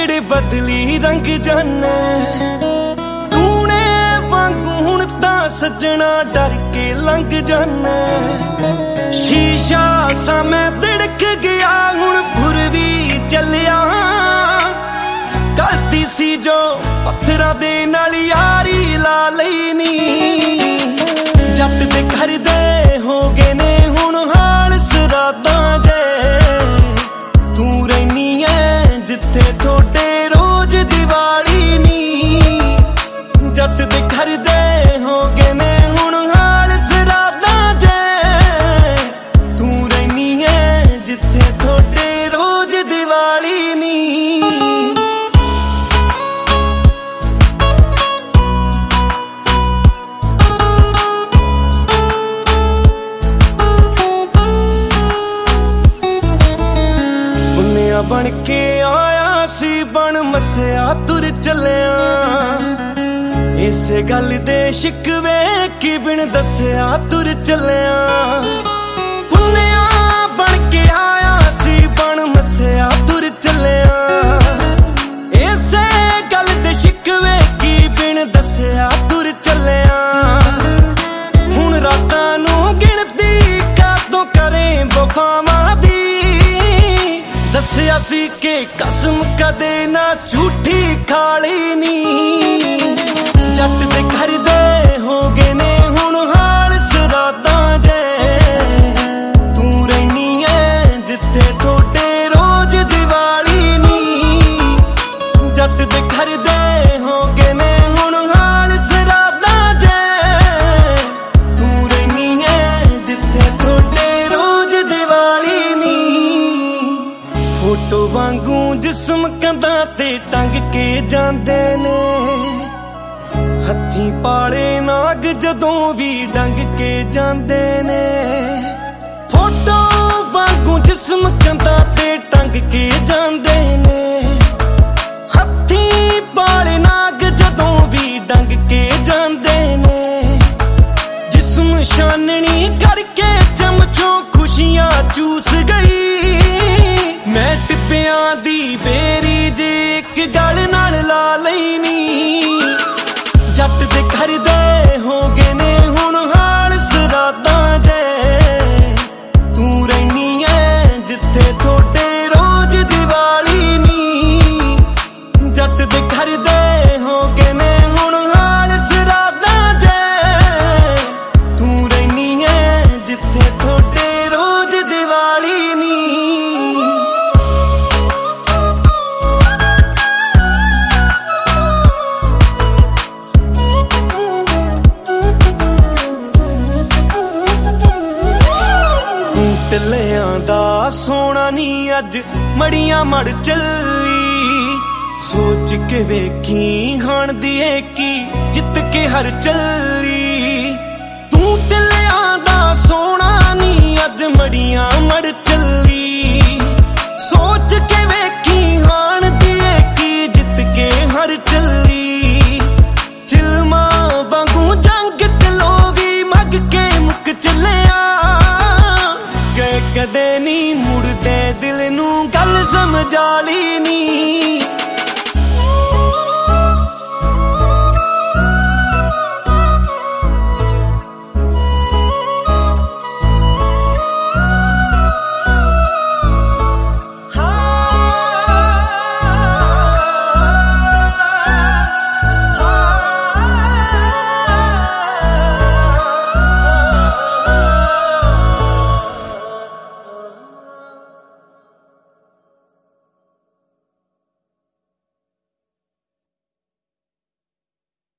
ਜਿਹੜੇ ਬਦਲੀ ਰੰਗ ਜਾਨੇ ਤੂਨੇ ਵਾਂਗੂ ਹੁਣ ਤਾਂ ਸੱਜਣਾ ਡਰ ਕੇ ਲੰਘ ਜਾਨੇ ਸ਼ੀਸ਼ਾ ਸਾ ਮੈਂ ਧੜਕ ਗਿਆ ਹੁਣ ਫੁਰ ਵੀ ਚੱਲਿਆ ਗਲਤੀ ਸੀ ਜੋ ਪੱਥਰਾਂ ਦੇ ਨਾਲ ਯਾਰੀ ਲਾ ਲਈ ਨੀ ਜੱਟ ਦੇ ਘਰ ਦੇ ਹੋ ਗਏ ਨੇ ਹੁਣ ਹਾਲ ਸਰਾਦਾਂ ਜੇ ਤੂੰ ਰਹਿਨੀ ਐ ਜਿੱਥੇ ਤੁਹਾਡੇ ਰੋਜ਼ ਦੀਵਾਲੀ ਨੀ ਜੱਟ ਦੇ ਘਰ ਦੇ ਹੋ ਗਏ ਨੇ ਹੁਣ ਹਾਲ ਸਰਾਦਾਂ ਜੇ ਤੂੰ ਰਹਿਨੀ ਐ ਜਿੱਥੇ ਤੁਹਾਡੇ ਰੋਜ਼ ਦੀਵਾਲੀ ਨੀ ਬਣ ਕੇ ਆਇਆ ਸੀ ਬਣ ਮਸਿਆ ਤੁਰ ਚੱਲਿਆ ਇਸੇ ਗੱਲ ਦੇ ਸ਼ਿਕਵੇ ਕੀ ਬਿਨ ਦੱਸਿਆ ਤੁਰ ਚੱਲਿਆ ਪੁੰਨਿਆ ਬਣ ਕੇ ਆਇਆ ਸੀ ਬਣ ਮਸਿਆ ਤੁਰ ਚੱਲਿਆ ਇਸੇ ਗੱਲ ਦੇ ਸ਼ਿਕਵੇ ਕੀ ਬਿਨ ਦੱਸਿਆ ਤੁਰ ਚੱਲਿਆ ਹੁਣ ਰਾਤਾਂ ਨੂੰ ਗਿਣਤੀ ਕਾਤੋਂ ਕਰੇ ਵਫਾਵਾਂ ਦੀ ਦੱਸਿਆ ਸੀ ਕਿ ਕਸਮ ਕਦੇ ਨਾ ਝੂਠੀ ਖਾਲੀ ਨੀ ਜੱਟ ਦੇ ਘਰ ਦੇ ਹੋ ਗਏ ਨੇ ਹੁਣ ਹਾਲ ਸਰਾਦਾਂ ਜੇ ਤੂੰ ਰਹਿਨੀ ਐ ਜਿੱਥੇ ਤੁਹਾਡੇ ਰੋਜ਼ ਦੀਵਾਲੀ ਨੀ ਜੱਟ ਦੇ ਘਰ ਦੇ ਹੋ ਗਏ ਨੇ ਹੁਣ ਹਾਲ ਸਰਾਦਾਂ ਜੇ ਤੂੰ ਰਹਿਨੀ ਐ ਜਿੱਥੇ ਤੁਹਾਡੇ ਰੋਜ਼ ਦੀਵਾਲੀ ਨੀ ਫੋਟੋ ਵਾਂਗੂ ਜਿਸਮ ਕੰਧਾਂ ਤੇ ਟੰਗ ਕੇ ਜਾਂਦੇ ਨੇ ਹੱਥੀਂ ਪਾਲੇ ਨਾਗ ਜਦੋਂ ਵੀ ਡੰਗ ਕੇ ਜਾਂਦੇ ਨੇ ਫੋਟੋ ਵਾਂਗੂ ਜਿਸਮ ਕੰਧਾਂ ਤੇ ਟੰਗ ਕੇ ਜਾਂਦੇ ਨੇ ਹੱਥੀਂ ਪਾਲੇ ਨਾਗ ਜਦੋਂ ਵੀ ਡੰਗ ਕੇ ਜਾਂਦੇ ਨੇ ਜਿਸਮ ਛਾਨਣੀ ਕਰਕੇ ਚਮਚੋਂ ਖੁਸ਼ੀਆਂ ਚੂਸ ਗਈ ਮੈਂ ਟਿੱਪਿਆਂ ਦੀ ਬੇਰੀ ਜੇ ਇੱਕ ਗਲ ਨਾਲ ਲਾ ਲਈ ਨੀ ਜੱਟ ਦੇ ਘਰ ਦੇ ਹੋ ਗਏ ਨੇ ਹੁਣ ਹਾਲ ਸਰਾਦਾਂ ਜੇ ਤੂੰ ਰਹਿਨੀ ਐ ਜਿੱਥੇ ਤੁਹਾਡੇ ਰੋਜ਼ ਦੀਵਾਲੀ ਨੀ ਜੱਟ ਦੇ ਘਰ ਦੇ ਹੋ ਗਏ ਨੇ ਹੁਣ ਹਾਲ ਸਰਾਦਾਂ ਜੇ ਤੂੰ ਰਹਿਨੀ ਐ ਜਿੱਥੇ ਤੁਹਾਡੇ ਰੋਜ਼ ਦੀਵਾਲੀ ਨੀ ਟੱਲਿਆਂ ਦਾ ਸੋਨਾ ਨੀ ਅੱਜ ਮੜੀਆਂ ਮੜ ਚੱਲੀ ਸੋਚ ਕੇ ਵੇਖੀ ਹਾਣ ਦੀ ਏ ਕੀ ਜਿੱਤ ਕੇ ਹਰ ਚੱਲੀ ਤੂੰ ਟੱਲਿਆਂ ਦਾ ਸੋਨਾ ਨੀ ਅੱਜ ਮੜੀਆਂ ਮੜ ਚੱਲੀ ਸੋਚ ਕੇ